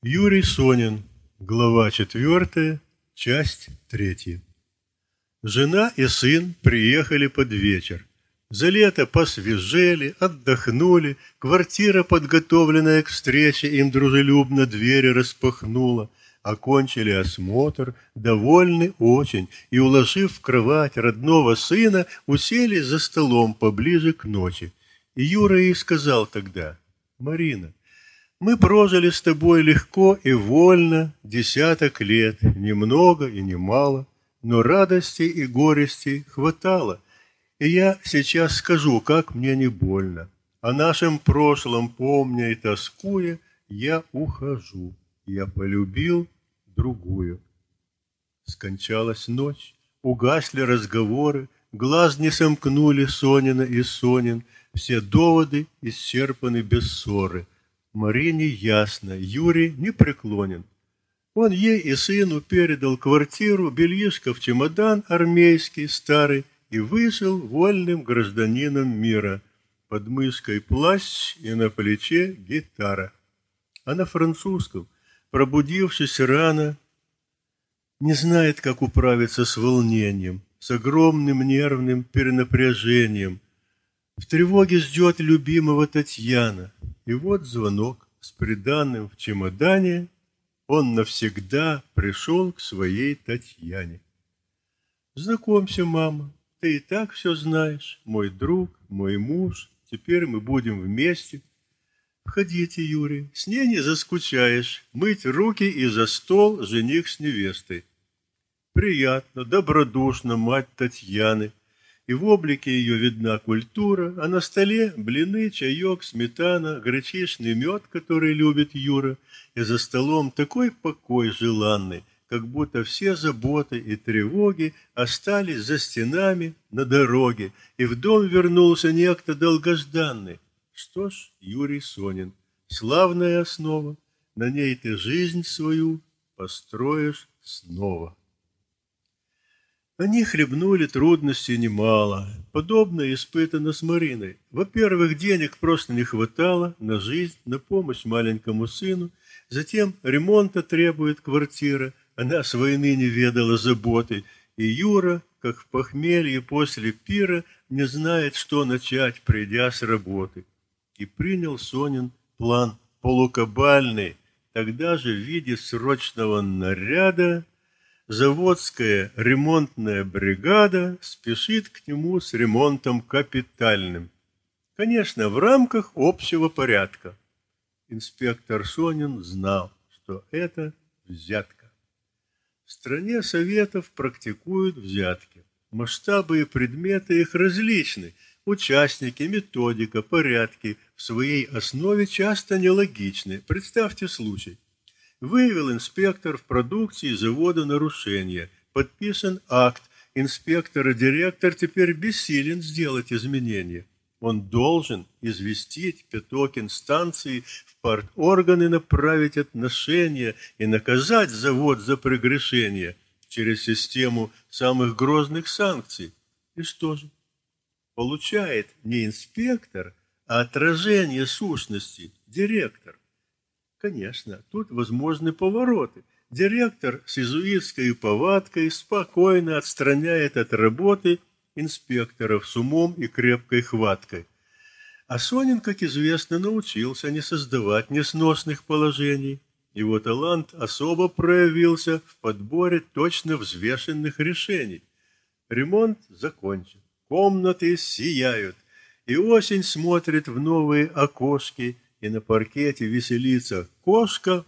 Юрий Сонин. Глава 4, часть 3. Жена и сын приехали под вечер. За лето посвежели, отдохнули, квартира, подготовленная к встрече, им дружелюбно двери распахнула. Окончили осмотр, довольны очень, и, уложив в кровать родного сына, уселись за столом поближе к ночи. И Юра ей сказал тогда: «Марина, мы прожили с тобой легко и вольно 10 лет, ни много и ни мало, но радости и горести хватало. И я сейчас скажу, как мне не больно. О нашем прошлом помня и тоскуя, я ухожу. Я полюбил другую». Скончалась ночь, угасли разговоры, глаз не сомкнули Сонина и Сонин, все доводы исчерпаны без ссоры. Марине ясно, Юрий не преклонен. Он ей и сыну передал квартиру, бельишко в чемодан армейский старый и вышел вольным гражданином мира. Под мышкой плащ и на плече гитара. А на французском, пробудившись рано, не знает, как управиться с волнением, с огромным нервным перенапряжением. В тревоге ждет любимого Татьяна. И вот звонок с приданым в чемодане. Он навсегда пришел к своей Татьяне. «Знакомься, мама, ты и так все знаешь. Мой друг, мой муж. Теперь мы будем вместе. Входите, Юрий, с ней не заскучаешь. Мыть руки и за стол жених с невестой». Приятно, добродушно мать Татьяны. И в облике ее видна культура, а на столе блины, чаек, сметана, гречишный мед, который любит Юра, и за столом такой покой желанный, как будто все заботы и тревоги остались за стенами на дороге, и в дом вернулся некто долгожданный. Что ж, Юрий Сонин, славная основа, на ней ты жизнь свою построишь снова. Они хлебнули трудностей немало. Подобное испытано с Мариной. Во-первых, денег просто не хватало на жизнь, на помощь маленькому сыну. Затем ремонта требует квартира. Она с войны не ведала заботы. И Юра, как в похмелье после пира, не знает, что начать, придя с работы. И принял Сонин план полукабальный. Тогда же в виде срочного наряда заводская ремонтная бригада спешит к нему с ремонтом капитальным. Конечно, в рамках общего порядка. Инспектор Сонин знал, что это взятка. В стране советов практикуют взятки. Масштабы и предметы их различны. Участники, методика, порядки в своей основе часто нелогичны. Представьте случай. Выявил инспектор в продукции завода нарушение. Подписан акт. Инспектор и директор теперь бессилен сделать изменения. Он должен известить пяток инстанций, в парторганы направить отношения и наказать завод за прегрешение через систему самых грозных санкций. И что же? Получает не инспектор, а отражение сущности директор. Конечно, тут возможны повороты. Директор с иезуитской повадкой спокойно отстраняет от работы инспекторов с умом и крепкой хваткой. А Сонин, как известно, научился не создавать несносных положений. Его талант особо проявился в подборе точно взвешенных решений. Ремонт закончен, комнаты сияют, и осень смотрит в новые окошки, и на паркете веселится кошка,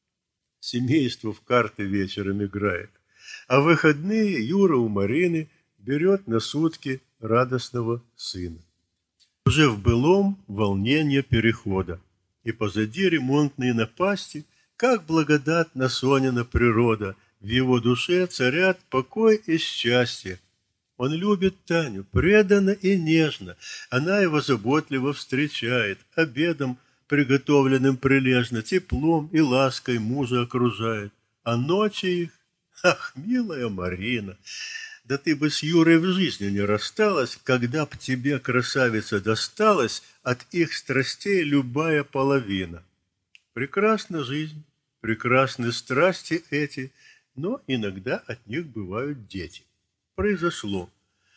семейство в карты вечером играет. А в выходные Юра у Марины берет на сутки радостного сына. Уже в былом волнение перехода, и позади ремонтные напасти, как благодатна Сонина природа, в его душе царят покой и счастье. Он любит Таню преданно и нежно, она его заботливо встречает, обедом приготовленным прилежно, теплом и лаской мужа окружает. А ночи их, ах, милая Марина, да ты бы с Юрой в жизни не рассталась, когда б тебе, красавица, досталась от их страстей любая половина. Прекрасна жизнь, Прекрасны страсти эти, но иногда от них бывают дети. Произошло.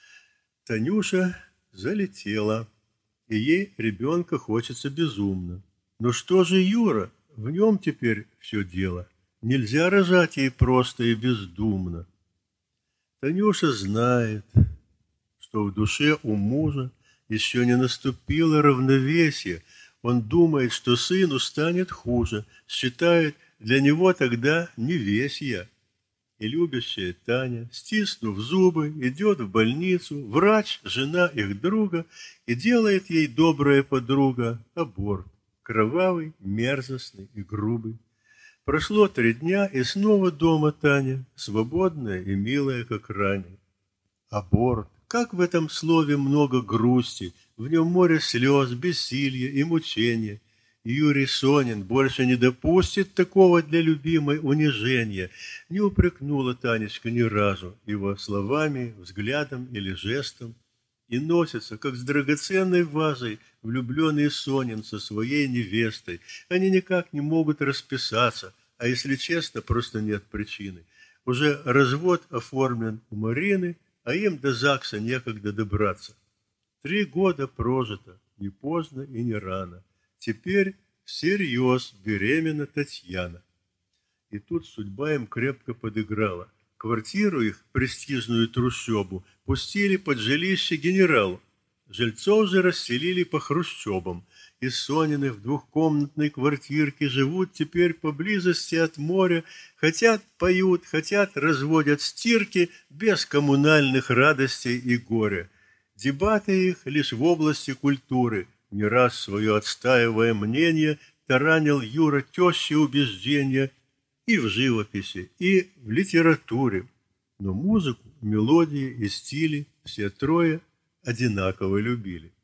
Танюша залетела, и ей ребенка хочется безумно. Но что же Юра? В нем теперь все дело. Нельзя рожать ей просто и бездумно. Танюша знает, что в душе у мужа еще не наступило равновесие. Он думает, что сыну станет хуже, считает, для него тогда не весь я. И любящая Таня, стиснув зубы, идет в больницу, врач, жена их друга, и делает ей добрая подруга аборт, кровавый, мерзостный и грубый. Прошло 3 дня, и снова дома Таня, свободная и милая, как ранее. Аборт. Как в этом слове много грусти, в нем море слез, бессилья и мучения. Юрий Сонин больше не допустит такого для любимой унижения. Не упрекнула Танечка ни разу его словами, взглядом или жестом. И носится, как с драгоценной вазой, влюбленный Сонин со своей невестой. Они никак не могут расписаться, а если честно, просто нет причины. Уже развод оформлен у Марины, а им до ЗАГСа некогда добраться. 3 года прожито, не поздно и не рано. Теперь всерьез беременна Татьяна. И тут судьба им крепко подыграла. Квартиру их, престижную трущобу, пустили под жилище генералу. Жильцов же расселили по хрущобам. И Сонины в 2-комнатной квартирке живут теперь поблизости от моря, хотят поют, хотят разводят стирки без коммунальных радостей и горя. Дебаты их лишь в области культуры. Не раз свое отстаивая мнение, таранил Юра тещи убеждения и в живописи, и в литературе. Но музыку, мелодии и стили все трое одинаково любили.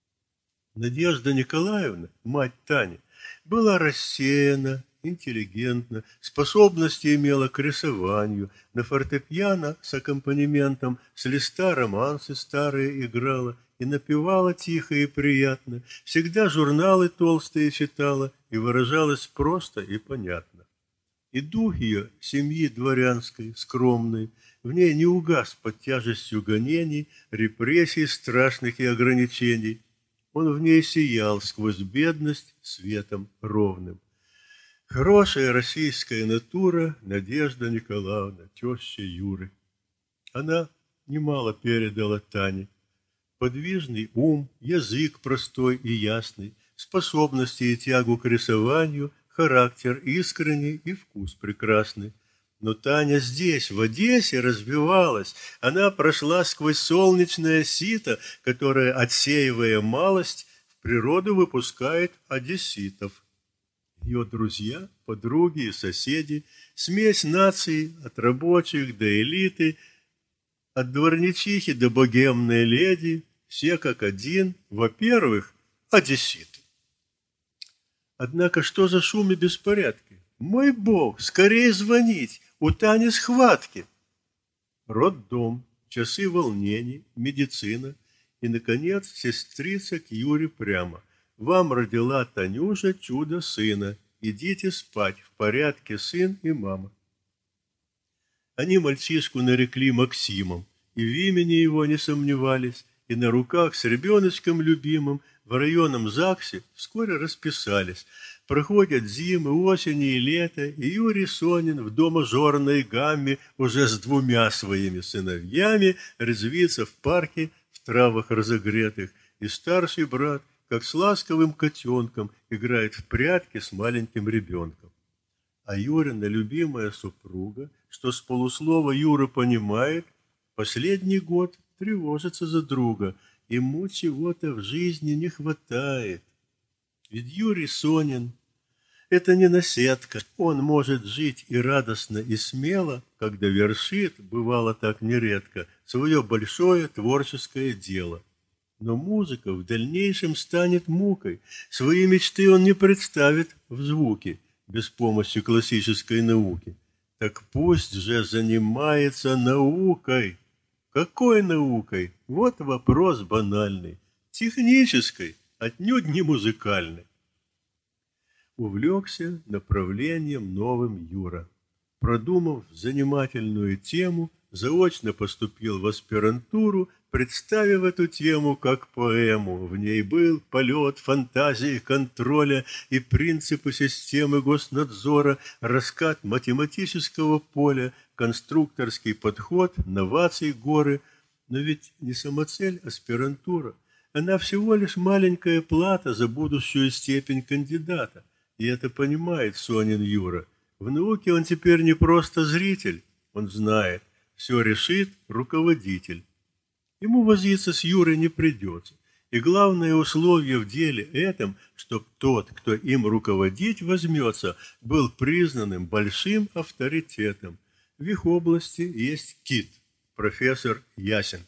Надежда Николаевна, мать Тани, была рассеяна, интеллигентна, способности имела к рисованию, на фортепиано с аккомпанементом с листа романсы старые играла и напевала тихо и приятно, всегда журналы толстые читала и выражалась просто и понятно. И дух ее, семьи дворянской, скромной, в ней не угас под тяжестью гонений, репрессий страшных и ограничений. Он в ней сиял сквозь бедность светом ровным. Хорошая российская натура Надежда Николаевна, теща Юры. Она немало передала Тане. Подвижный ум, язык простой и ясный, способности и тягу к рисованию, характер искренний и вкус прекрасный. Но Таня здесь, в Одессе, развивалась. Она прошла сквозь солнечное сито, которое, отсеивая малость, в природу выпускает одесситов. Ее друзья, подруги и соседи, смесь наций от рабочих до элиты, от дворничихи до богемной леди, все как один, во-первых, одесситы. Однако что за шум и беспорядки? Мой бог, скорее звонить! У Тани схватки. Роддом, часы волнений, медицина и, наконец, сестрица к Юре прямо. Вам родила Танюша чудо сына. Идите спать, в порядке сын и мама. Они мальчишку нарекли Максимом, и в имени его не сомневались, и на руках с ребеночком любимым в районном ЗАГСе вскоре расписались. Проходят зимы, осени и лето, и Юрий Сонин в домажорной гамме уже с 2 своими сыновьями резвится в парке в травах разогретых, и старший брат, как с ласковым котенком, играет в прятки с маленьким ребенком. А Юрина любимая супруга, что с полуслова Юра понимает, последний год тревожится за друга, ему чего-то в жизни не хватает. Ведь Юрий Сонин – это не наседка. Он может жить и радостно, и смело, когда вершит, бывало так нередко, свое большое творческое дело. Но музыка в дальнейшем станет мукой. Свои мечты он не представит в звуке, без помощи классической науки. Так пусть же занимается наукой. Какой наукой? Вот вопрос банальный. Технической, отнюдь не музыкальной. увлекся направлением новым Юра. Продумав занимательную тему, заочно поступил в аспирантуру, представив эту тему как поэму. В ней был полет фантазии, контроля и принципы системы госнадзора, раскат математического поля, конструкторский подход, новаций горы. Но ведь не самоцель аспирантура. Она всего лишь маленькая плата за будущую степень кандидата. И это понимает Сонин Юра. В науке он теперь не просто зритель, он знает, все решит руководитель. Ему возиться с Юрой не придется. И главное условие в деле этом, чтоб тот, кто им руководить возьмется, был признанным большим авторитетом. В их области есть кит, профессор Ясин.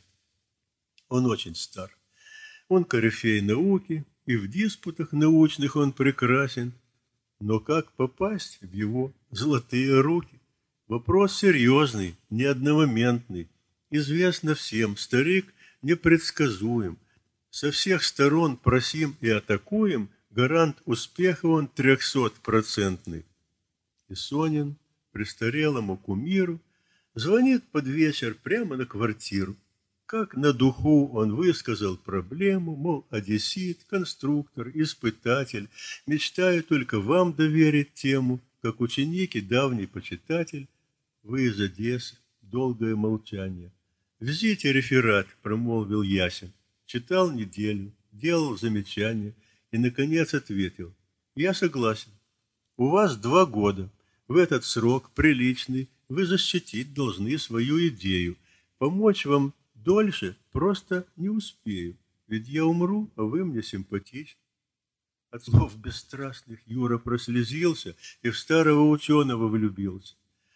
Он очень стар. Он корифей науки, и в диспутах научных он прекрасен. Но как попасть в его золотые руки? Вопрос серьезный, не одномоментный. Известно всем, старик непредсказуем. Со всех сторон просим и атакуем, гарант успеха он 300%. И Сонин престарелому кумиру звонит под вечер прямо на квартиру. Как на духу он высказал проблему, мол, одессит, конструктор, испытатель, мечтаю только вам доверить тему, как ученик и давний почитатель. Вы из Одессы, долгое молчание. «Везите реферат», — промолвил Ясин. Читал неделю, делал замечания и, наконец, ответил. «Я согласен. У вас 2 года. В этот срок, приличный, вы защитить должны свою идею. Помочь вам дольше просто не успею, ведь я умру, а вы мне симпатичны». От слов бесстрастных Юра прослезился и в старого ученого влюбился.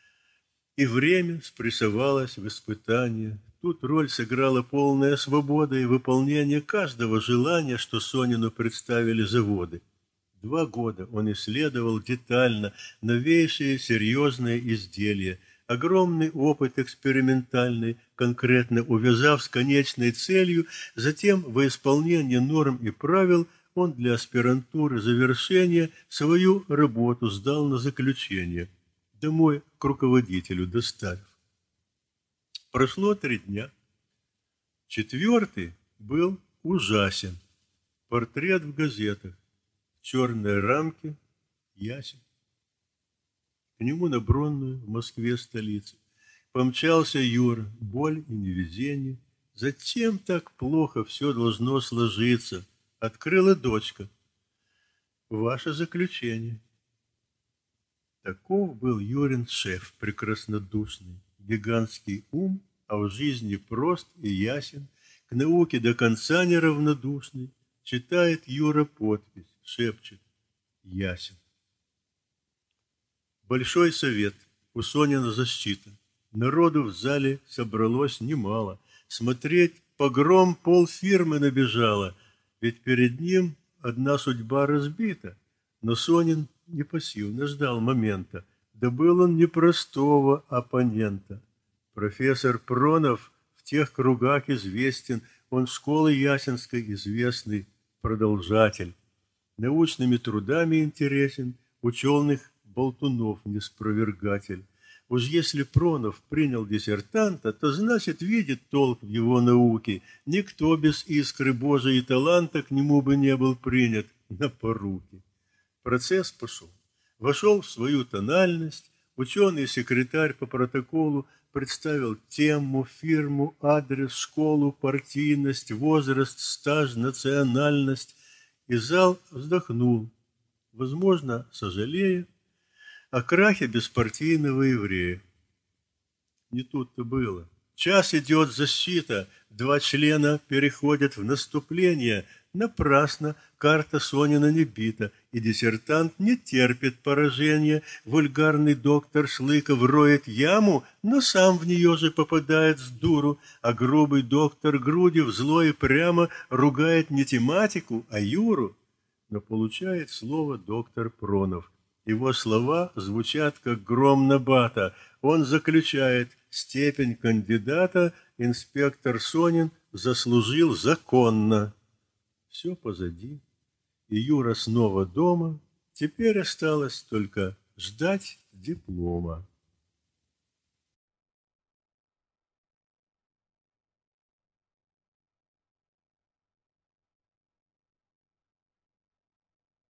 И время спрессовалось в испытание. Тут роль сыграла полная свобода и выполнение каждого желания, что Сонину представили заводы. 2 года он исследовал детально новейшие серьезные изделия, огромный опыт экспериментальный, конкретно увязав с конечной целью, затем во исполнение норм и правил он для аспирантуры завершения свою работу сдал на заключение, домой к руководителю доставив. Прошло 3 дня. 4-й был ужасен. Портрет в газетах, в черной рамке, Ясин. К нему на Бронную, в Москве, столице, помчался Юра, боль и невезение. Зачем так плохо все должно сложиться? Открыла дочка. Ваше заключение. Таков был Юрин шеф, прекраснодушный, гигантский ум, а в жизни прост и ясен, к науке до конца неравнодушный. Читает Юра подпись, шепчет Ясин. Большой совет, у Сонина защита. Народу в зале собралось немало. Смотреть погром полфирмы набежало, ведь перед ним одна судьба разбита. Но Сонин не пассивно ждал момента. Добыл он непростого оппонента. Профессор Пронов в тех кругах известен, он школы Ясинской известный продолжатель. Научными трудами интересен, ученых болтунов неспровергатель. Уж если Пронов принял диссертанта, то значит видит толк в его науке. Никто без искры Божией и таланта к нему бы не был принят на поруки. Процесс пошел. Вошел в свою тональность, ученый-секретарь по протоколу представил тему, фирму, адрес, школу, партийность, возраст, стаж, национальность. И зал вздохнул, возможно, сожалея о крахе беспартийного еврея. Не тут-то было. Час идет защита, 2 члена переходят в наступление. Напрасно карта Сонина не бита, и диссертант не терпит поражения. Вульгарный доктор Шлыков роет яму, но сам в нее же попадает с дуру, а грубый доктор Грудев зло и прямо ругает не тематику, а Юру. Но получает слово доктор Пронов. Его слова звучат, как гром набата. Он заключает: степень кандидата инспектор Сонин заслужил законно. Все позади, и Юра снова дома, Теперь осталось только ждать диплома.